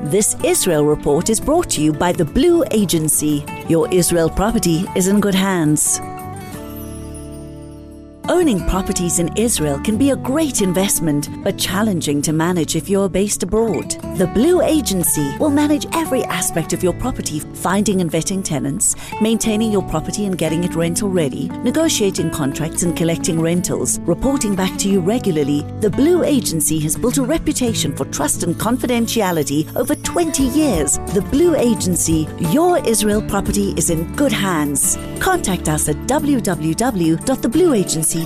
This Israel report is brought to you by the Blue Agency. Your Israel property is in good hands. Owning properties in Israel can be a great investment, but challenging to manage if you're based abroad. The Blue Agency will manage every aspect of your property, finding and vetting tenants, maintaining your property and getting it rental ready, negotiating contracts and collecting rentals, reporting back to you regularly. The Blue Agency has built a reputation for trust and confidentiality over 20 years. The Blue Agency, your Israel property is in good hands. Contact us at www.theblueagency.com.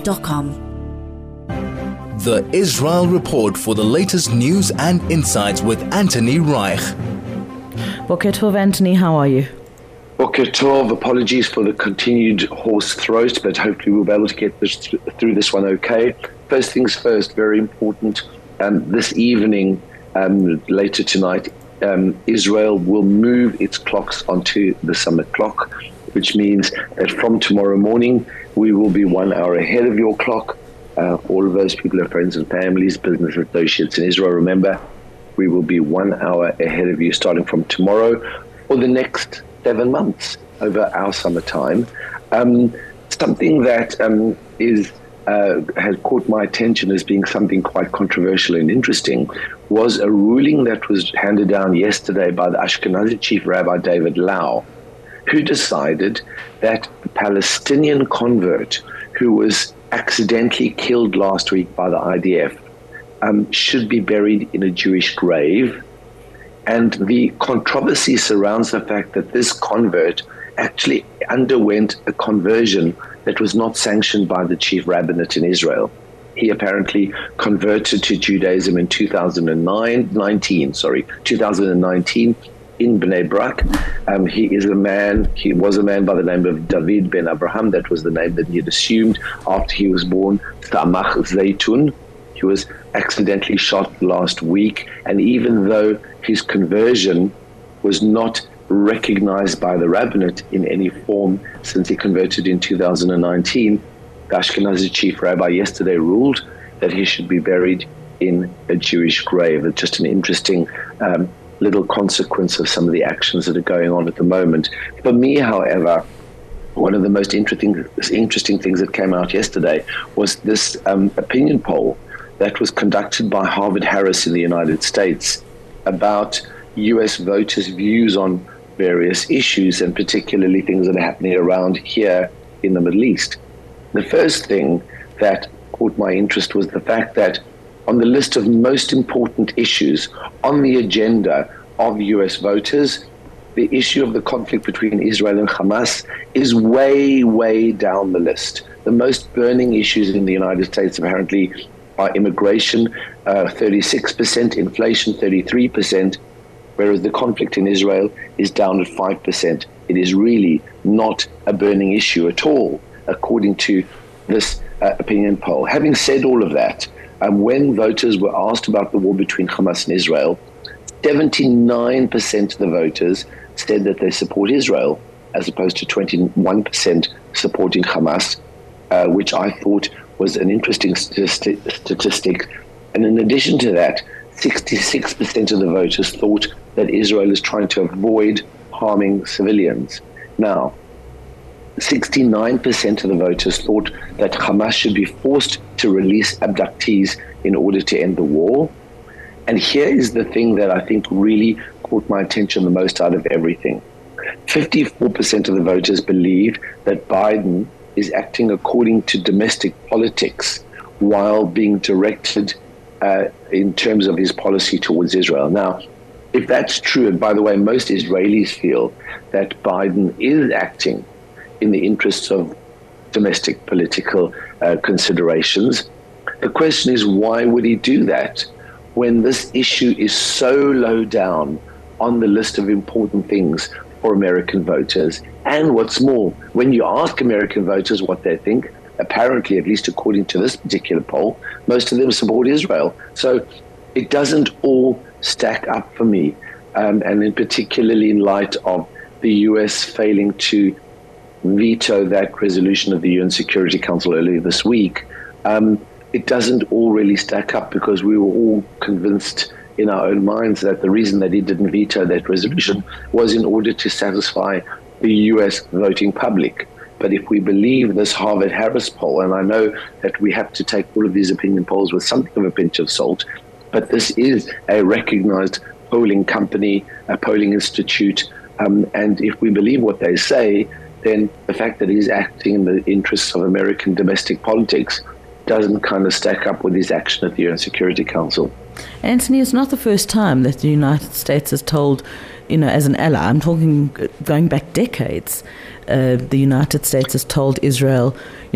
The Israel Report for the latest news and insights with Anthony Reich. Boker Tov, Anthony, how are you? Boker Tov, apologies for the continued hoarse throat, but hopefully we'll be able to get through this one okay. First things first, very important, this evening, later tonight, Israel will move its clocks onto the summer clock, which means that from tomorrow morning, we will be 1 hour ahead of your clock. All of those people are friends and families, business associates in Israel. Remember, we will be 1 hour ahead of you starting from tomorrow for the next 7 months over our summertime. Something that has caught my attention as being something quite controversial and interesting was a ruling that was handed down yesterday by the Ashkenazi Chief Rabbi David Lau, who decided that the Palestinian convert who was accidentally killed last week by the IDF should be buried in a Jewish grave. And the controversy surrounds the fact that this convert actually underwent a conversion that was not sanctioned by the chief rabbinate in Israel. He apparently converted to Judaism in 2019 in Bnei Brak. He was a man by the name of David ben Abraham. That was the name that he had assumed after he was born, Samach Zaytun. He was accidentally shot last week, and even though his conversion was not recognized by the rabbinate in any form since he converted in 2019, the Ashkenazi chief rabbi yesterday ruled that he should be buried in a Jewish grave. It's just an interesting little consequence of some of the actions that are going on at the moment. For me, however, one of the most interesting things that came out yesterday was this opinion poll that was conducted by Harvard Harris in the United States about US voters' views on various issues, and particularly things that are happening around here in the Middle East. The first thing that caught my interest was the fact that on the list of most important issues on the agenda of US voters, the issue of the conflict between Israel and Hamas is way, way down the list. The most burning issues in the United States apparently are immigration, 36%, inflation, 33%, whereas the conflict in Israel is down at 5%. It is really not a burning issue at all, according to this opinion poll. Having said all of that, when voters were asked about the war between Hamas and Israel, 79% of the voters said that they support Israel, as opposed to 21% supporting Hamas, which I thought was an interesting statistic. And in addition to that, 66% of the voters thought that Israel is trying to avoid harming civilians. Now, 69% of the voters thought that Hamas should be forced to release abductees in order to end the war. And here is the thing that I think really caught my attention the most out of everything. 54% of the voters believe that Biden is acting according to domestic politics while being directed in terms of his policy towards Israel. Now, if that's true, and by the way, most Israelis feel that Biden is acting in the interests of domestic political considerations, the question is, why would he do that when this issue is so low down on the list of important things for American voters? And what's more, when you ask American voters what they think, apparently, at least according to this particular poll, most of them support Israel. So it doesn't all stack up for me, and in particularly in light of the US failing to veto that resolution of the UN Security Council earlier this week. It doesn't all really stack up, because we were all convinced in our own minds that the reason that he didn't veto that resolution was in order to satisfy the US voting public. But if we believe this Harvard-Harris poll, and I know that we have to take all of these opinion polls with something of a pinch of salt, but this is a recognized polling company, a polling institute, and if we believe what they say, then the fact that he's acting in the interests of American domestic politics doesn't kind of stack up with his action at the UN Security Council. Anthony, it's not the first time that the United States has told, as an ally, I'm talking going back decades, the United States has told Israel,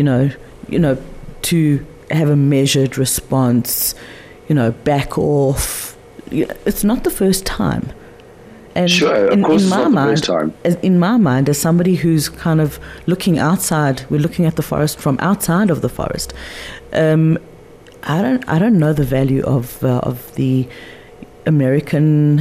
to have a measured response, back off. It's not the first time. And sure, of course, it's not the first time. In my mind, as somebody who's kind of looking outside, we're looking at the forest from outside of the forest. I don't know the value of the American,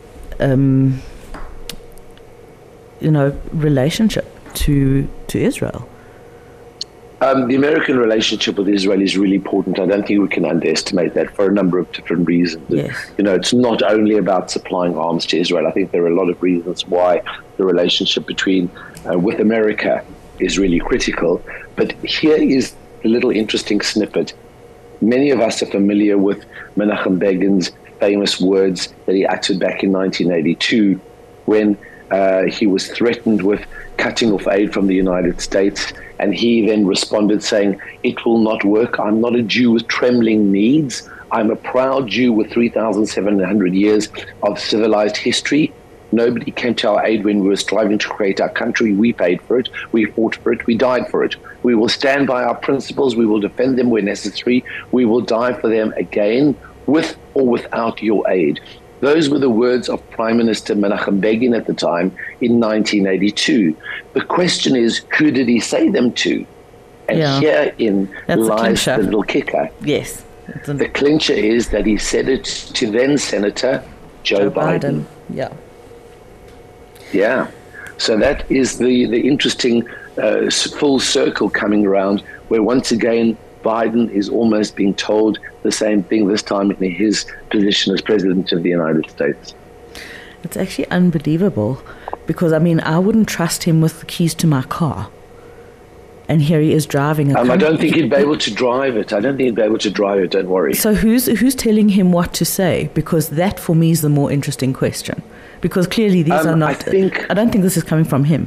relationship to Israel. The American relationship with Israel is really important. I don't think we can underestimate that for a number of different reasons. Yes. It's not only about supplying arms to Israel. I think there are a lot of reasons why the relationship with America is really critical. But here is a little interesting snippet. Many of us are familiar with Menachem Begin's famous words that he uttered back in 1982 when he was threatened with cutting off aid from the United States. And he then responded saying, "It will not work. I'm not a Jew with trembling needs. I'm a proud Jew with 3,700 years of civilized history. Nobody came to our aid when we were striving to create our country. We paid for it. We fought for it. We died for it. We will stand by our principles. We will defend them where necessary. We will die for them again, with or without your aid." Those were the words of Prime Minister Menachem Begin at the time in 1982. The question is, who did he say them to? And herein lies the little kicker. Yes. The clincher is that he said it to then Senator Joe Biden. Yeah. So that is the interesting full circle coming around, where once again Biden is almost being told the same thing, this time in his position as President of the United States. It's actually unbelievable because, I wouldn't trust him with the keys to my car. And here he is driving. I don't think he'd be able to drive it. Don't worry. So who's telling him what to say? Because that, for me, is the more interesting question. Because clearly these are not... I don't think this is coming from him.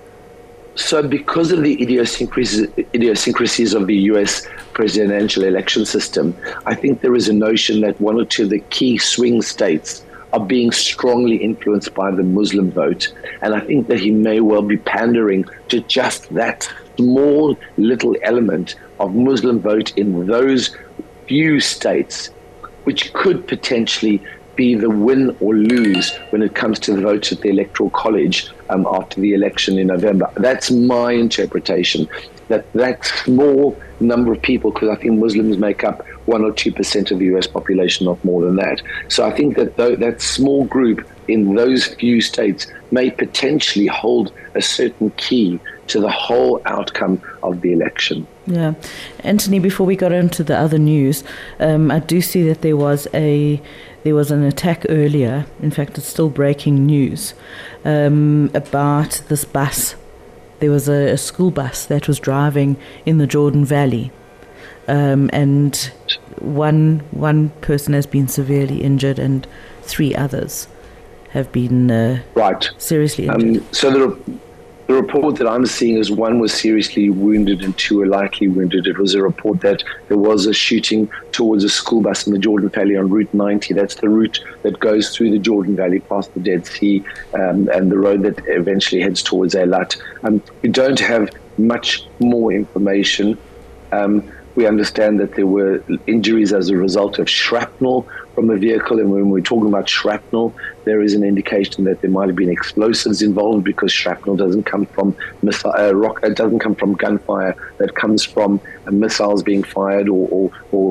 So because of the idiosyncrasies of the U.S. presidential election system, I think there is a notion that one or two of the key swing states are being strongly influenced by the Muslim vote. And I think that he may well be pandering to just that small little element of Muslim vote in those few states, which could potentially be the win or lose when it comes to the votes at the Electoral College after the election in November. That's my interpretation, that small number of people, because I think Muslims make up 1 or 2% of the US population, not more than that. So I think that that small group in those few states may potentially hold a certain key to the whole outcome of the election. Yeah. Anthony, before we got into the other news, I do see that there was an attack earlier, in fact it's still breaking news, about this bus. There was a school bus that was driving in the Jordan Valley, and one person has been severely injured and 3 others have been seriously injured. So the report that I'm seeing is 1 was seriously wounded and 2 are lightly wounded. It was a report that there was a shooting towards a school bus in the Jordan Valley on Route 90. That's the route that goes through the Jordan Valley past the Dead Sea and the road that eventually heads towards Eilat. We don't have much more information. We understand that there were injuries as a result of shrapnel from the vehicle, and when we're talking about shrapnel, there is an indication that there might have been explosives involved, because shrapnel doesn't come from it doesn't come from gunfire. That comes from missiles being fired or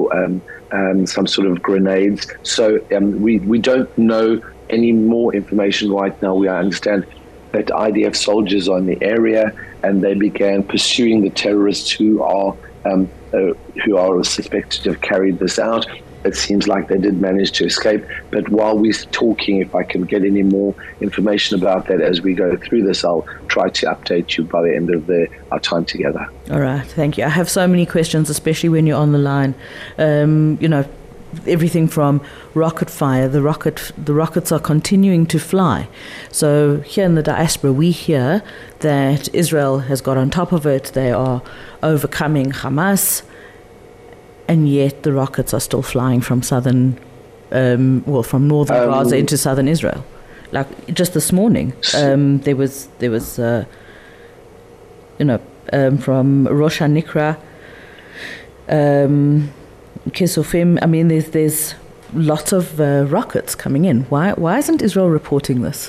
some sort of grenades. So we don't know any more information right now. We understand that IDF soldiers are in the area, and they began pursuing the terrorists who are suspected to have carried this out. it seems like they did manage to escape. But while we're talking, if I can get any more information about that as we go through this, I'll try to update you by the end of our time together. All right, thank you. I have so many questions, especially when you're on the line. Everything from rocket fire. The rockets are continuing to fly. So here in the diaspora, we hear that Israel has got on top of it. They are overcoming Hamas, and yet the rockets are still flying from from northern Gaza into southern Israel. Like just this morning, there was from Rosh HaNikra, Kesofim. I mean, there's lots of rockets coming in. Why isn't Israel reporting this?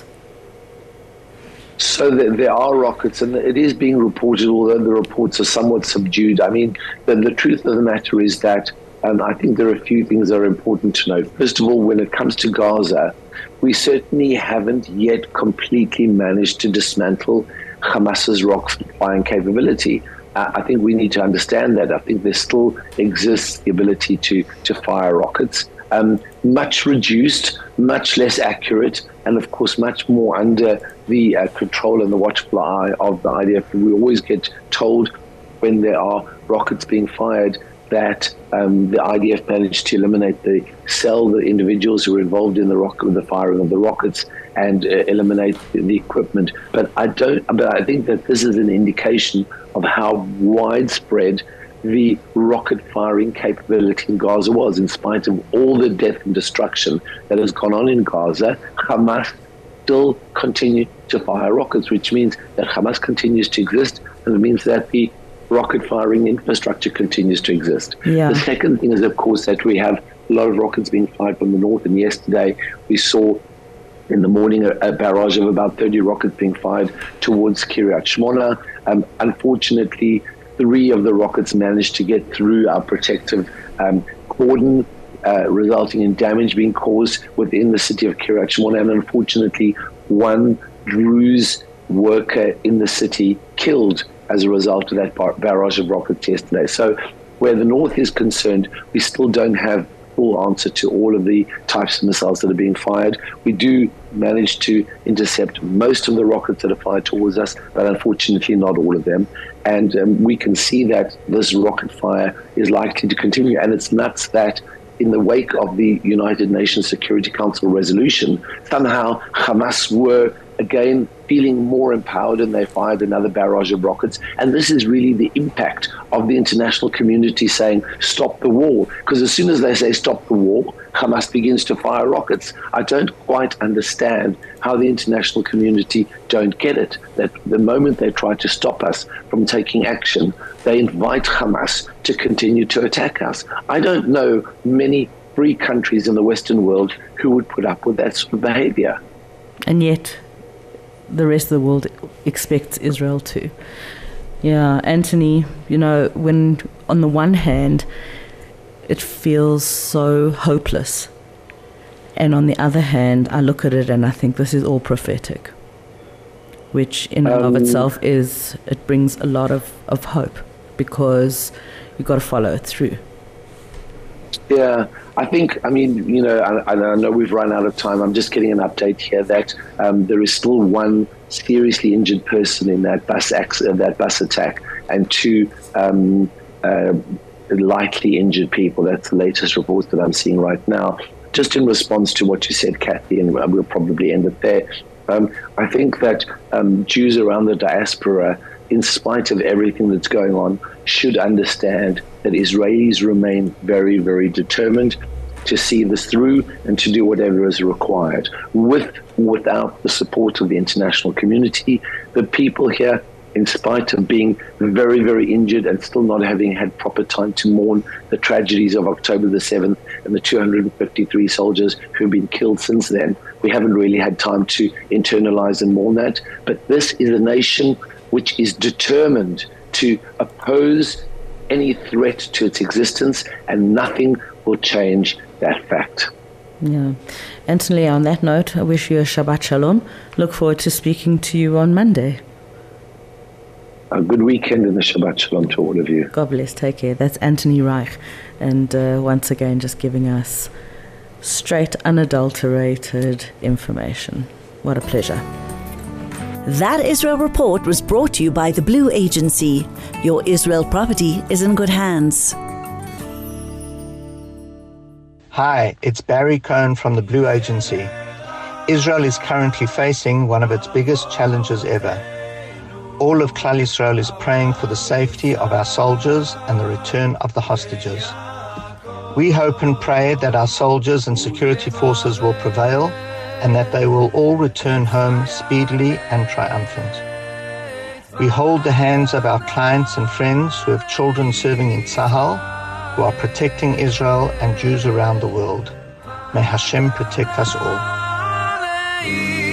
So there are rockets, and it is being reported, although the reports are somewhat subdued. I mean, the truth of the matter is that I think there are a few things that are important to note. First of all, when it comes to Gaza, we certainly haven't yet completely managed to dismantle Hamas's rocket flying capability. I think we need to understand that. I think there still exists the ability to fire rockets. Much reduced, much less accurate, and of course much more under the control and the watchful eye of the IDF. We always get told when there are rockets being fired that the IDF managed to eliminate the individuals who were involved in the firing of the rockets and eliminate the equipment. But I think that this is an indication of how widespread the rocket firing capability in Gaza was. In spite of all the death and destruction that has gone on in Gaza, Hamas still continue to fire rockets, which means that Hamas continues to exist, and it means that the rocket firing infrastructure continues to exist. Yeah. The second thing is, of course, that we have a lot of rockets being fired from the north, and yesterday we saw in the morning a barrage of about 30 rockets being fired towards Kiryat Shmona. Unfortunately, 3 of the rockets managed to get through our protective cordon, resulting in damage being caused within the city of Kiryat Shmona, and unfortunately 1 Druze worker in the city killed as a result of that barrage of rockets yesterday. So where the north is concerned, we still don't have full answer to all of the types of missiles that are being fired. We do manage to intercept most of the rockets that are fired towards us, but unfortunately not all of them. And we can see that this rocket fire is likely to continue. And it's nuts that in the wake of the United Nations Security Council resolution, somehow Hamas were again feeling more empowered, and they fired another barrage of rockets. And this is really the impact of the international community saying, stop the war. Because as soon as they say stop the war, Hamas begins to fire rockets. I don't quite understand how the international community don't get it, that the moment they try to stop us from taking action, they invite Hamas to continue to attack us. I don't know many free countries in the Western world who would put up with that sort of behavior. And yet the rest of the world expects Israel to. Yeah, Anthony, when on the one hand it feels so hopeless, and on the other hand I look at it and I think this is all prophetic, which in and of itself it brings a lot of hope, because you've got to follow it through. Yeah, I know we've run out of time. I'm just getting an update here that there is still 1 seriously injured person in that bus attack, and 2 lightly injured people. That's the latest report that I'm seeing right now. Just in response to what you said, Kathy, and we'll probably end it there. I think that Jews around the diaspora, in spite of everything that's going on, should understand that Israelis remain very, very determined to see this through and to do whatever is required. Without the support of the international community, the people here, in spite of being very, very injured and still not having had proper time to mourn the tragedies of October the 7th and the 253 soldiers who have been killed since then, we haven't really had time to internalize and mourn that. But this is a nation which is determined to oppose any threat to its existence, and nothing will change that fact. Yeah. Anthony, on that note, I wish you a Shabbat Shalom. Look forward to speaking to you on Monday. a good weekend and a Shabbat Shalom to all of you. God bless. Take care. That's Anthony Reich. And once again, just giving us straight, unadulterated information. What a pleasure. That Israel Report was brought to you by the Blue Agency. Your Israel property is in good hands. Hi, it's Barry Cohen from the Blue Agency. Israel is currently facing one of its biggest challenges ever. All of Klal Yisrael is praying for the safety of our soldiers and the return of the hostages. We hope and pray that our soldiers and security forces will prevail and that they will all return home speedily and triumphant. We hold the hands of our clients and friends who have children serving in Tzahal, who are protecting Israel and Jews around the world. May Hashem protect us all.